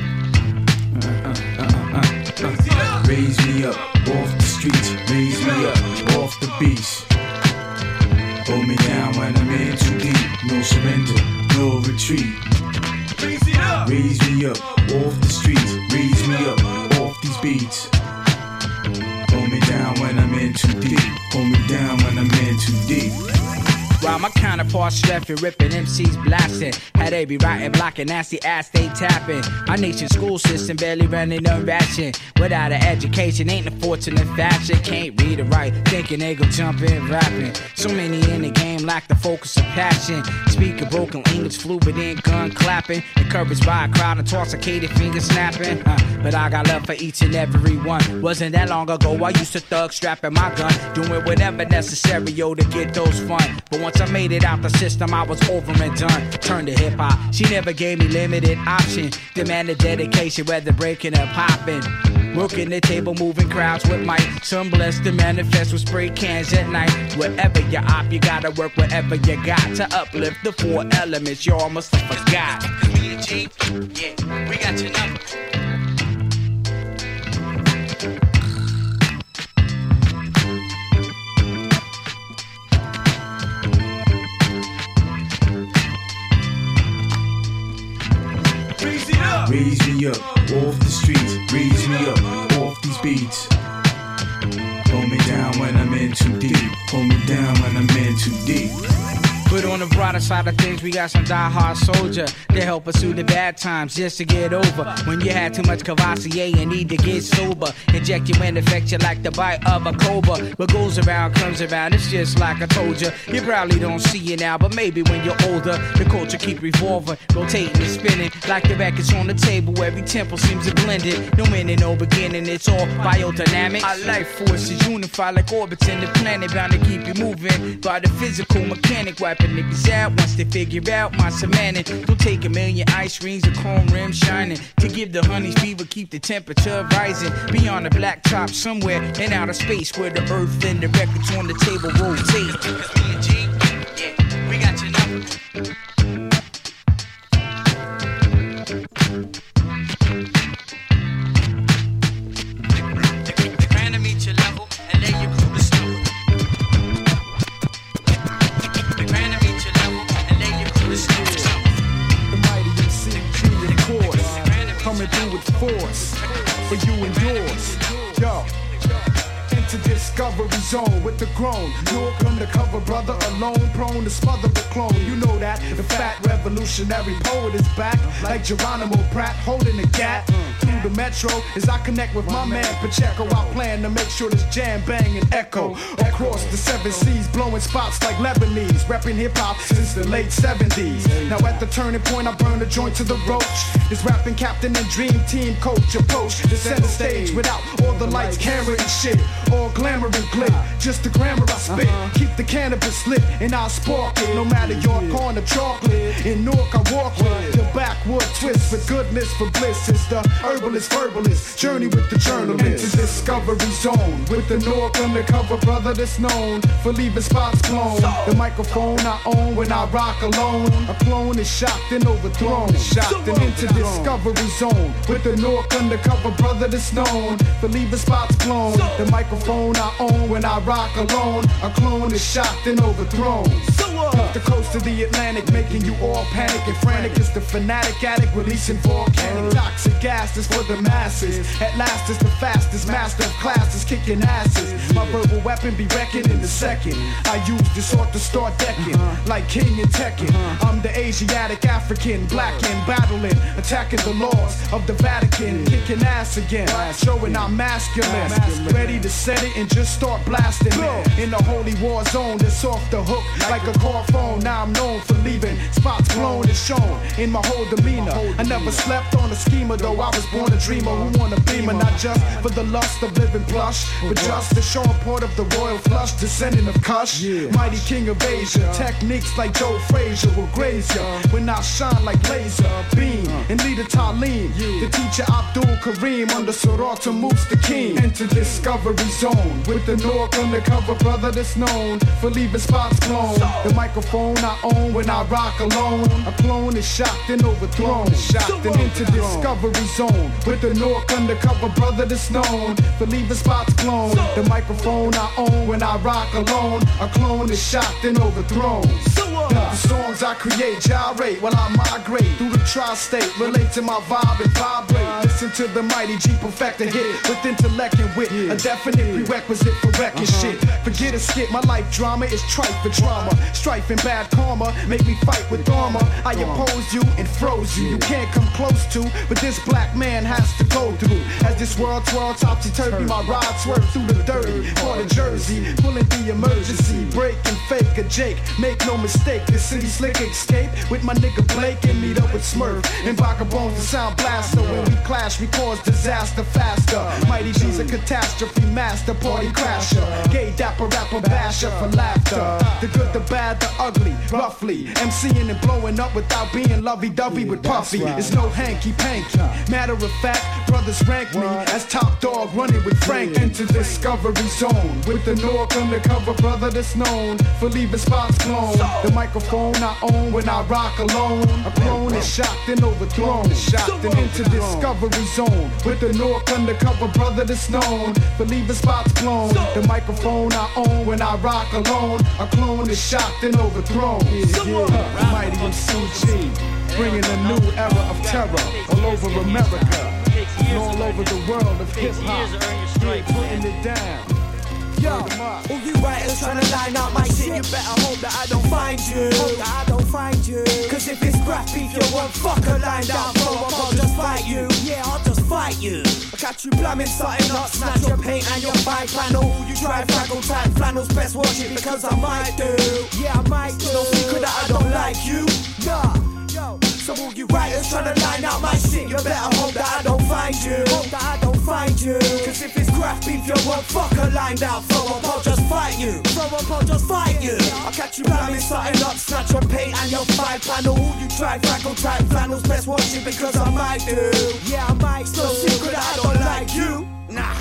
Raise me up off the streets, raise me up off the beach. Hold me down when I'm in too deep. No surrender, no retreat. Raise me up off the streets, raise me up off these beats. Hold me down when I'm in too deep. Hold me down when I'm in too deep. While my counterparts streffing, ripping, MCs blasting. Had they be writing, blocking, nasty ass they tapping. Our nation's school system barely running on ration. Without an education, ain't a fortunate fashion. Can't read or write, thinking they gon' jump in rapping. So many in the game lack the focus of passion. Speak a broken English fluid in gun clapping. Encouraged by a crowd and toxicated finger snapping. But I got love for each and every one. Wasn't that long ago I used to thug strapping my gun. Doing whatever necessary, yo, to get those fun. But once I made it out the system, I was over and done. Turned to hip hop. She never gave me limited option. Demanded dedication, whether breaking or popping. Working the table, moving crowds with mic. Some blessed to manifest with spray cans at night. Wherever you're op, you gotta work wherever you got to uplift the 4 elements you almost forgot. Cause me and G, yeah, we got your number. Raise me up off the streets, raise me up off these beats. Hold me down when I'm in too deep. Hold me down when I'm in too deep. But on the brighter side of things, we got some die-hard soldier to help us through the bad times just to get over. When you had too much Cavassier and need to get sober, inject you and affect you like the bite of a cobra. What goes around comes around, it's just like I told you. You probably don't see it now, but maybe when you're older, the culture keep revolving, rotating and spinning like the records on the table. Every tempo seems to blend it. No ending, no beginning, it's all biodynamic. Our life force is unified like orbits in the planet, bound to keep you moving by the physical mechanic. Wiping niggas out once they figure out my semantic. Don't take a million ice rings or chrome rims shining to give the honeys fever, keep the temperature rising. Beyond the black top somewhere in outer space where the earth and the records on the table rotate. Cause me and G, yeah, we got your number. Through with force for you and yours. Yo, into Discovery Zone with the grown York undercover brother alone, prone to smother the clone. You know that the fat revolutionary poet is back, like Geronimo Pratt holding a gat through the metro. As I connect with my man Pacheco, I plan to make sure this jam bang and echo across the 7 seas, blowing spots like Lebanese, repping hip hop since the late 70s. Now at the turning point, I burn a joint to the roach. This rapping captain and dream team coach approach the center stage without all the lights, camera and shit, all glamour and glitz. Just the grammar I spit, keep the cannabis lit and I'll spark it. No matter your corn or chocolate, in Newark I walk with the backwood twist with goodness for bliss. It's the herbalist, verbalist, journey with the journalist. Into Discovery Zone with the Newark undercover brother that's known for leaving spots blown. The microphone I own when I rock alone. A clone is shocked and overthrown. Shocked and into Discovery Zone with the Newark undercover brother that's known for leaving spots blown. The microphone I own when I rock alone. A clone is shocked and overthrown. Off the coast of the Atlantic, making you all panic and frantic. It's the fanatic addict releasing volcanic toxic gas that's for the masses. At last it's the fastest, master of classes, kicking asses. My verbal weapon be wrecking in the second. I use this sword to start decking, like King and Tekken. I'm the Asiatic African, black and battling, attacking the laws of the Vatican, kicking ass again, showing I'm masculine. Ready to set it and just start blasting it. In the holy war zone that's off the hook like a car phone. Now I'm known for leaving spots blown and shown in my whole demeanor. I never slept on a schemer, though I was born a dreamer who want a beamer, not just for the lust of living plush, but just to show a part of the royal flush, descendant of Kush, mighty king of Asia. Techniques like Joe Frazier will graze ya when I shine like laser beam and lead a Talim. The teacher Abdul Kareem under Sarata moves the king. Enter discovery zone with the North undercover brother that's known for leaving spots blown. The microphone I own when I rock alone. A clone is shocked and overthrown. Shocked and into discovery zone with the North undercover brother that's known for leaving spots blown. The microphone I own when I rock alone. A clone is shocked and overthrown. The songs I create gyrate while I migrate through the tri-state. Relate to my vibe and vibrate. Listen to the mighty G perfect a hit with intellect and wit. A definite prerequisite for wrecking shit. Forget a skit, my life drama is trite for drama. Strife and bad karma make me fight with armor. I oppose you and froze you. You can't come close to, but this black man has to go through. As this world twirl topsy-turvy, my ride swerve through the dirty part of Jersey. Pulling the emergency, break and fake a Jake. Make no mistake, the city slick escape with my nigga Blake and meet up with Smurf and Baka Bones the sound blaster. When we clash, we cause disaster faster. Mighty G's a catastrophe master, party crasher. Gay dapper rapper basher for laughter. The good, the bad, the ugly, roughly. MCing and blowing up without being lovey-dovey with Puffy. It's no hanky-panky. Matter of fact, brothers rank me as top dog running with Frank. Into discovery zone with the North undercover brother that's known for leaving spots blown. The microphone I own when I rock alone. A clone is shocked and overthrown. Shocked and into discovery zone with the North undercover brother that's known for leaving spots blown. The microphone I own when I rock alone. A clone is shocked and overthrown. Mighty MCG, bringing a new era of terror all over America and all over the world of hip hop. Putting it down. Yo, all you writers trying to line up my shit, you better hope that I don't find you. Hope that I don't find you. Cause if it's scrap beef, you won't fucker lined up. I'll just fight you. Yeah, I'll just fight you. I catch you plumbing something up, snatch your paint and your bike panel. You try fraggle time, flannel's best watch it because I might do. Yeah, I might do. No secret that I don't like you. Nah. So all you writers trying to line out my shit, you better hope that I don't find you. Hope that I don't find you. Cause if it's crap beef, you won't fucker lined out. Throw up, I'll just fight you. Throw up, I'll just fight you. I'll catch you plumbing something up, snatch your paint and your 5 panel. All you try, fraggle type, flannel's best watch it because I might do. Yeah, I might. No secret that I don't like you. Nah.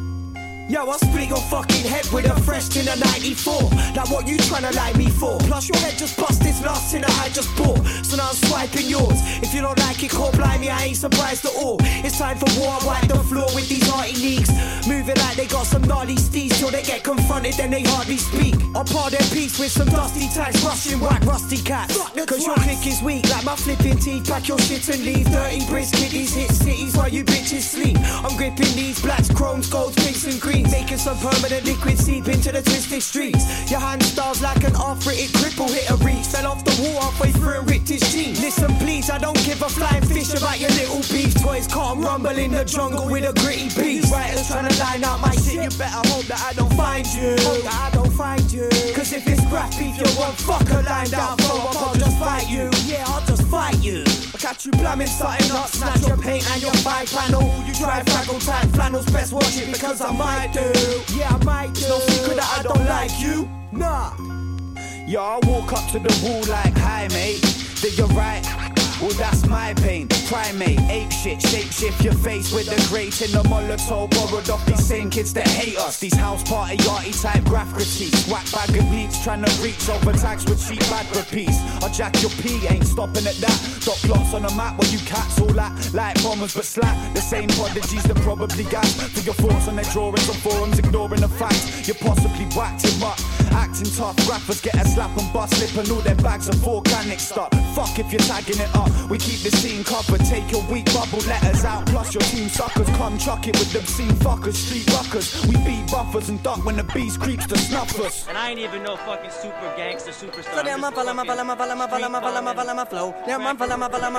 Yo, I'll split your fucking head with a fresh tin of 94. Like what you tryna like me for? Plus your head just bust this last tin that I just bought. So now I'm swiping yours. If you don't like it, call blimey, I ain't surprised at all. It's time for war, wipe the floor with these hearty leaks. Moving like they got some gnarly steez. Till they get confronted, then they hardly speak. I'll par their piece with some dusty tags, rushing whack, rusty cats. Cause your click is weak, like my flipping teeth. Pack your shit and leave. Dirty Brits, kiddies, hit cities while you bitches sleep. I'm gripping these blacks, chromes, golds, pinks and greens. Making some permanent liquid seep into the twisted streets. Your hand stars like an arthritic cripple hit a reach. Fell off the wall halfway through and ripped his jeans. Listen please, I don't give a flying fish about your little beef. Toys can't rumble in the jungle with a gritty beast. Writers trying to line out my shit, you better hope that I don't find you. Hope that I don't find you. Cause if it's scrap beef, you won't fucker lined out. Throw up, I'll just fight you. Yeah, I'll just fight you. I catch you plumbing something up, snatch your paint and your 5 panel. You try fraggle type, flannel's best watch it because I might do. Yeah, I might do. No secret that I don't like you. Nah. Yo, I walk up to the wall like, hi mate, then you're right. Well, that's my pain. Primate, ape shit, shape shift your face with the grate in the Molotov. Borrowed off these same kids that hate us. These house party arty type graph critiques. Whack bag of beats trying to reach over tags with cheap bad repeats. I jack your P, ain't stopping at that. Dot plots on the map where you cats all that. Like bombers but slap. The same prodigies that probably gas. For your thoughts on their drawings on forums, ignoring the fact you possibly whacked him up. Acting tough, rappers get a slap and bust lip and all their bags of organic stuff. Fuck if you're tagging it up, we keep the scene covered. Take your weak bubble letters out, plus your team suckers. Come chuck it with them scene fuckers, street ruckers. We beat buffers and duck when the beast creeps to snuff us. And I ain't even no fucking super gangster superstar. So them follow my flow. Them follow my flow.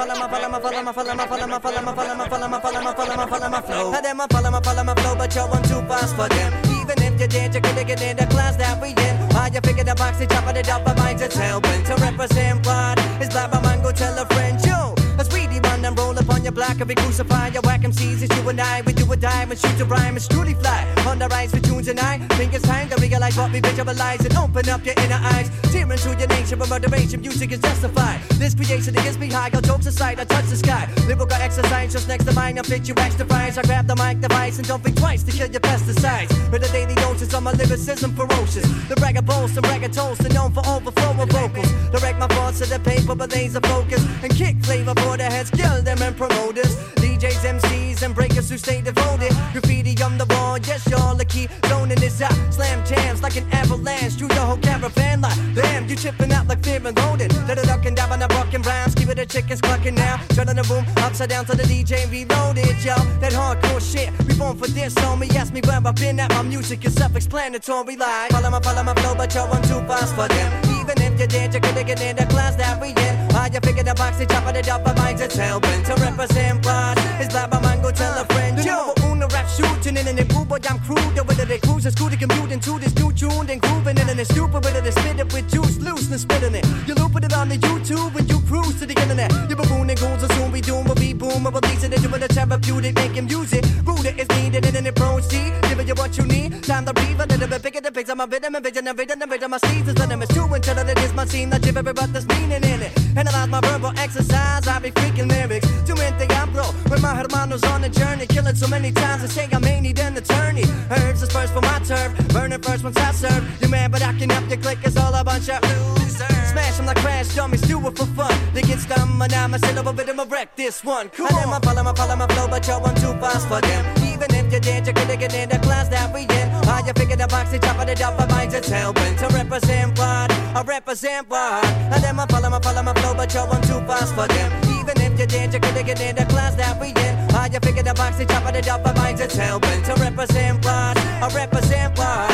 Them follow my flow, but yo, I'm too fast for them. Even if you're dead, you couldn't get in the class that we in. Why you figure the box, they chop it up, but mine's it's helping to represent what is black, my man, go tell a friend, yo. As we run and roll upon your block, and we crucify your whack MCs. It's you and I, we do a dime and shoot a rhyme, it's truly fly. On the rise with tunes and I think it's time to realize what we visualize and open up your inner eyes. Tear into your nature of moderation, music is justified. This creation against me high, all jokes aside, I touch the sky. Lyrical exercise just next to mine, I fit you extra fries. I grab the mic device and don't think twice to kill your pesticides. With a daily doses on my lyricism ferocious. The bragger boast and bragger toast and known for overflow of vocals. Direct my thoughts to the paper, but laser focus and kick flavor for the heads, kill them and promoters. DJs, MCs, and breakers who stay devoted. Graffiti on the wall, yes, y'all the key. Zoning is out, slam jams like an avalanche through the whole caravan like damn, you chipping out like fear and loaded. Let it ducking down on the broken browns, keep it the chickens clucking now. Turn on the room, upside down to the DJ and reloaded, yo. That hardcore shit, we born for this, homie. Ask me where I've been at, my music is self-explanatory. Like follow my flow, but yo, I'm too fast for them. Even if you're dead, you couldn't get in the class that we in. Why you figure the box, they chop it up, but mine's it's helping to represent what is black, my man, go tell a friend, yo. Una rap shooting in an boy, I'm crude, whether they cruise or scooter commuting to this new tune, then grooving in it's stupid, whether they spit it with juice, loose and spitting it. You looping it on the YouTube when you cruise to the internet. You baboon and goons will soon be doom, will be boom, or releasing it, doing the therapeutic, making music. Ruder is needed in an proceed, giving you what you need. Time to breathe, a little bit bigger, the pigs on my rhythm, and vision, and rhythm, my seasons, let them is true until it is my scene, that shiver, but there's meaning in it. Analyze my verbal exercise, I be freaking lyrics. Too many I'm bro, with my hermanos on a journey, killing so many times, I say I may need an attorney. Herbs is first for my turf, burning first once I serve. You mad, but I can up your click, it's all a bunch of losers. Smash them like crash dummies, do it for fun. They get stung, and I'm a sit over bit, I'ma wreck this one. Cool. And then I follow my flow, but yo, I'm too fast for them. Even if you're dead, you couldn't get in the class that we in. How you figure the box, they chop it up, but mine's it's helping to represent what I represent what. And then I follow my flow, but yo, I'm too fast for them. Even if you're dead, you couldn't get in the class that we in. How you figure the box, they chop it up, but mine's it's helping to represent what I represent what.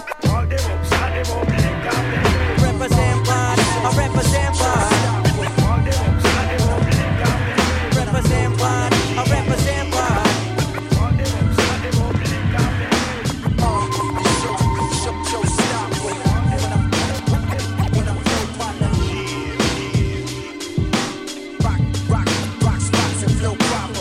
Represent what I represent what. Represent what I represent what. Rock spots and flow proper.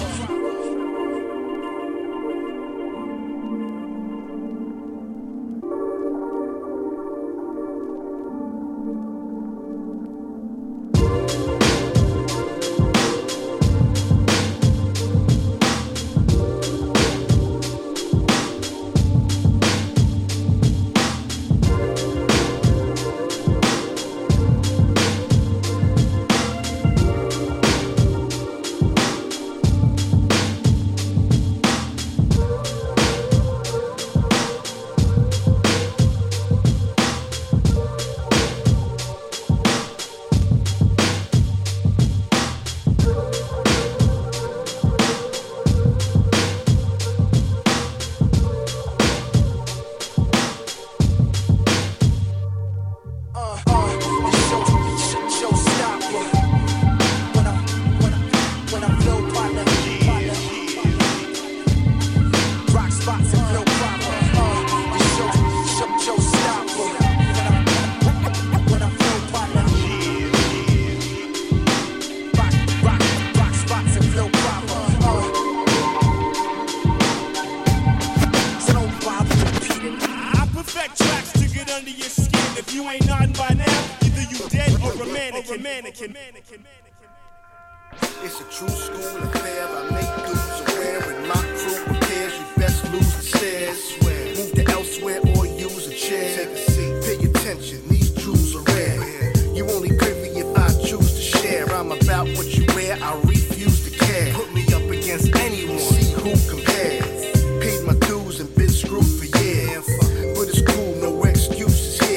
It's a true school affair. I make dudes aware. When my crew prepares, you best lose the stairs. Move to elsewhere or use a chair. Take a seat, pay attention. These truths are rare. You only privy if I choose to share. I'm about what you wear. I refuse to care. Put me up against anyone. See who compares. Paid my dues and been screwed for years. But it's cool, no excuses here.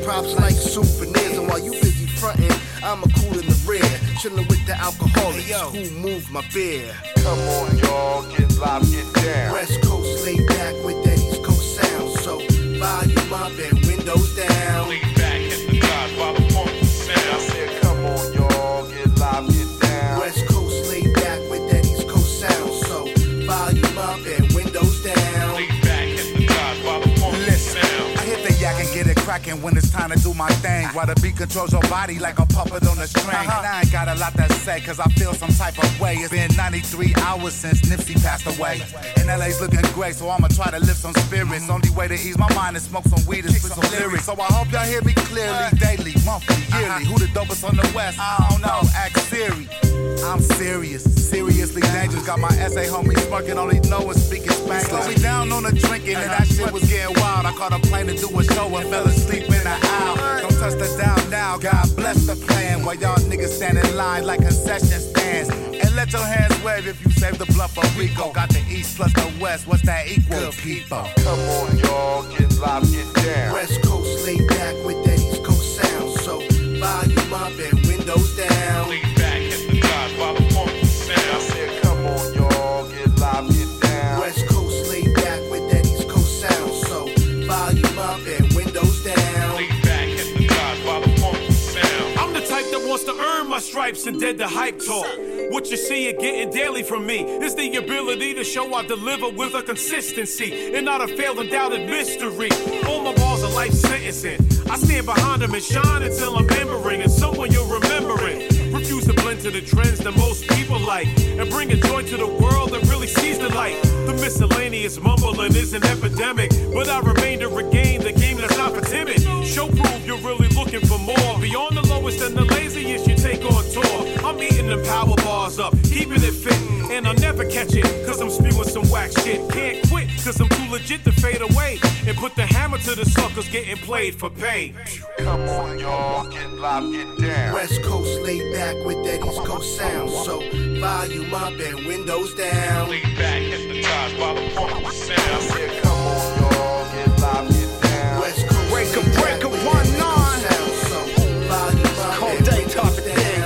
props like souvenirs. And while you busy frontin', I'm a cool in the rear. Chillin' with the alcoholics who move my beer. Come on, y'all, get live, get down. West Coast laid back with that East Coast sound. So volume up and windows down. Lean back, hit the drive while the pump sound. I said, come on, y'all, get live, get down. West Coast laid back with that East Coast sound. So volume up and windows down. Lean back, hit the drive while the pump sound. I hit the yak and get it crackin' when it's time to do my thing. While the beat controls your body like a puppet on a string. And I ain't got a lot to say, cause I feel some type of way. It's been 93 hours since Nipsey passed away. And LA's looking great, so I'ma try to lift some spirits. Only way to ease my mind is smoke some weed and spit some lyrics. So I hope y'all hear me clearly, daily, monthly, yearly. Who the dopest on the West? I don't know, act Siri. I'm serious, seriously dangerous. Got my essay homie smirking, only knowing speaking Spanish. Slow me down on the drinking, and that shit was getting wild. I caught a plane to do a show and fell asleep in the aisle. Don't touch the down now, God bless the plan. While y'all niggas stand in line like concession stands. And let your hands wave if you save the bluff for Rico. Got the East plus the West, what's that equal, people? Come on, y'all, get live, get down. West Coast laid back with that East Coast sound. So volume up and windows down. Lean back, hit the drive while the pump sound. I said, come on, y'all, get live, get down. West Coast laid back with that East Coast sound. So volume up and windows down. Lean back, hit the drive while the pump sound. I'm the type that wants to earn my stripes and dead the hype talk. What you see and getting daily from me is the ability to show I deliver with a consistency and not a failed and doubted mystery. All my balls are life sentencing. I stand behind them and shine until I'm remembering, and someone you're remembering. Refuse to blend to the trends that most people like, and bring a joy to the world that really sees the light. The miscellaneous mumbling is an epidemic, but I remain to regain the game that's not for timid. Show proof you're really looking for more. Beyond the lowest and the laziest, you take on tour. I'm eating them power bars up, keeping it fit, and I'll never catch it, cause I'm spewing some whack shit. Can't quit, cause I'm too legit to fade away, and put the hammer to the suckers getting played for pay. Come on, y'all, get live, get down. West Coast laid back with that East Coast sound. So volume up and windows down. Lean back, hit the drive while the pump sound. I said, come on, y'all, get live, get down. West Coast break a 1-9. So volume up and windows down.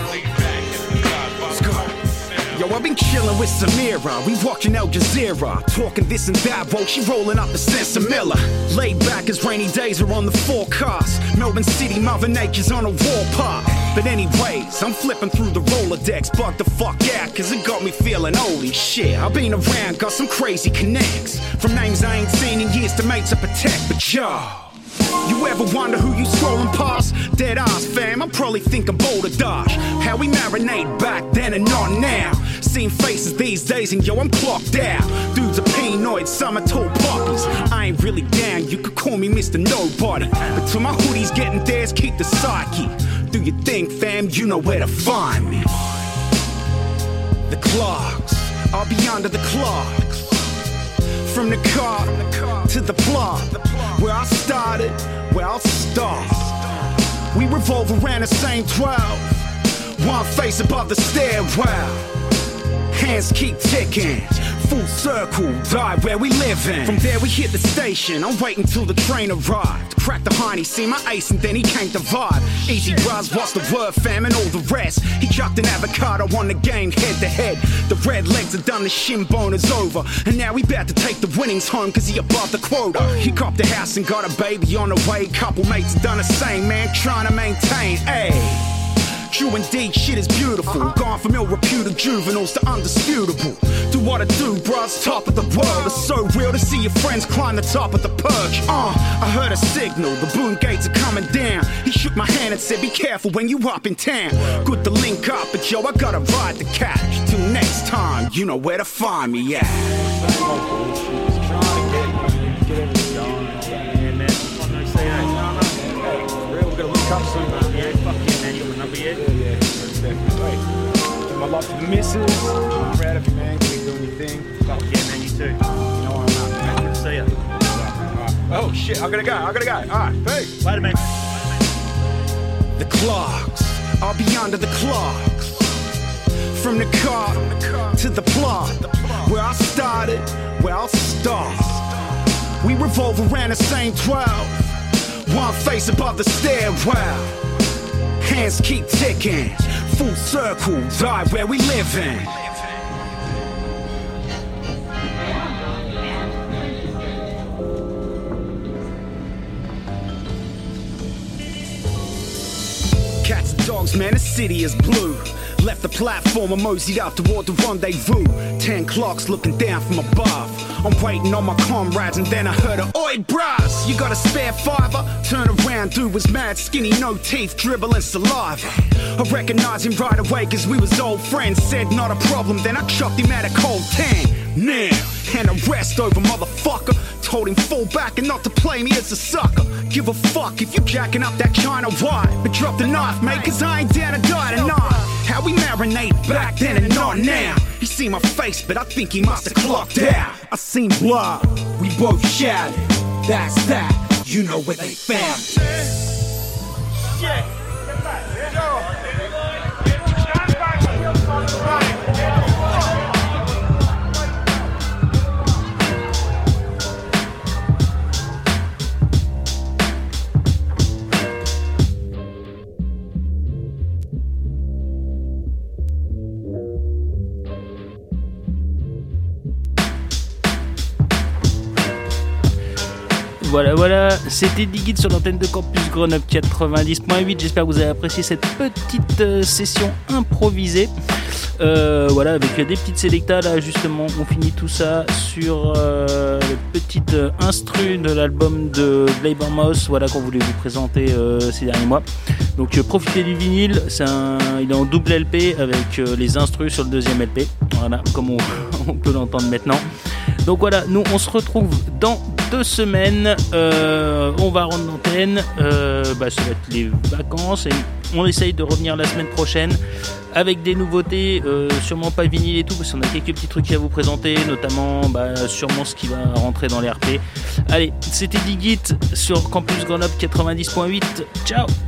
Yo, I've been chillin' with Samira, we walking Al Jazeera, talking this and that, while she rolling up the Stenson Miller. Laid back as rainy days are on the forecast. Melbourne City, Mother Nature's on a warpath. But anyways, I'm flipping through the Rolodex, bug the fuck out, cause it got me feeling holy shit. I've been around, got some crazy connects, from names I ain't seen in years to mates I protect, but yo, you ever wonder who you scrolling past? Dead ass fam, I probably think I'm bolder dodge. How we marinate back then and not now. Seeing faces these days and yo, I'm clocked out. Dudes are penoids, some are tall poppies. I ain't really down, you could call me Mr. Nobody. But till my hoodie's getting theirs, keep the psyche. Do your thing fam, you know where to find me. The clocks, I'll be under the clocks. From the car to the plot, where I started, where I'll stop. We revolve around the same 12, one face above the stairwell. Hands keep ticking, full circle, die where we livin'. From there we hit the station, I'm waiting till the train arrived. Cracked the hiney, see my ace and then he came to vibe. Easy Bros, what's the word fam and all the rest. He chucked an avocado on the game head to head. The red legs are done, the shin bone is over. And now we bout to take the winnings home cause he above the quota. He copped the house and got a baby on the way. Couple mates done the same, man, trying to maintain, ayy. True indeed, shit is beautiful. Gone from ill-reputed juveniles to undisputable. Do what I do, bros, top of the world. It's so real to see your friends climb the top of the perch. I heard a signal, the boom gates are coming down. He shook my hand and said, be careful when you up in town. Good to link up, but yo, I got a ride to catch. Till next time, you know where to find me at. My love to the missus. I'm proud of you, man. Keep doing your thing. Fuck yeah, man, you too. You know where I'm at, man. Good to see you. Oh shit, I gotta go. Alright, peace. Later, man. The clocks, I'll be under the clocks. From the car to the plot, where I started, where I'll stop. We revolve around the same 12, One face above the stairwell. Hands keep ticking. Full circle, die where we living. Cats and dogs, man, the city is blue. Left the platform and moseyed out toward the rendezvous. 10 clocks looking down from above. I'm waiting on my comrades and then I heard a oi bras, you got a spare fiver? Turn around, dude was mad skinny, no teeth, dribbling saliva. I recognized him right away cause we was old friends. Said not a problem, then I chucked him at a cold 10. Now, and arrest over motherfucker. Told him fall back and not to play me as a sucker. Give a fuck if you jacking up that China white. But drop the knife, mate, cause I ain't down to die tonight. How we marinate back then and not now. He seen my face, but I think he must have clocked out. I seen blood, we both shouted. That's that, you know where they found it. Yeah. Voilà, c'était Digit sur l'antenne de Campus Grenoble 90.8. J'espère que vous avez apprécié cette petite session improvisée. Voilà, avec des petites sélectas là, justement, on finit tout ça sur le petite instru de l'album de Blabber Mouse, voilà, qu'on voulait vous présenter ces derniers mois. Donc profitez du vinyle, il est en double LP avec les instrus sur le deuxième LP. Voilà, comme on peut l'entendre maintenant. Donc voilà, nous on se retrouve dans 2 semaines, on va rendre l'antenne, ça va être les vacances et on essaye de revenir la semaine prochaine avec des nouveautés, sûrement pas vinyle et tout parce qu'on a quelques petits trucs à vous présenter, notamment sûrement ce qui va rentrer dans les RP. Allez, c'était Digit sur Campus Grenoble 90.8, ciao.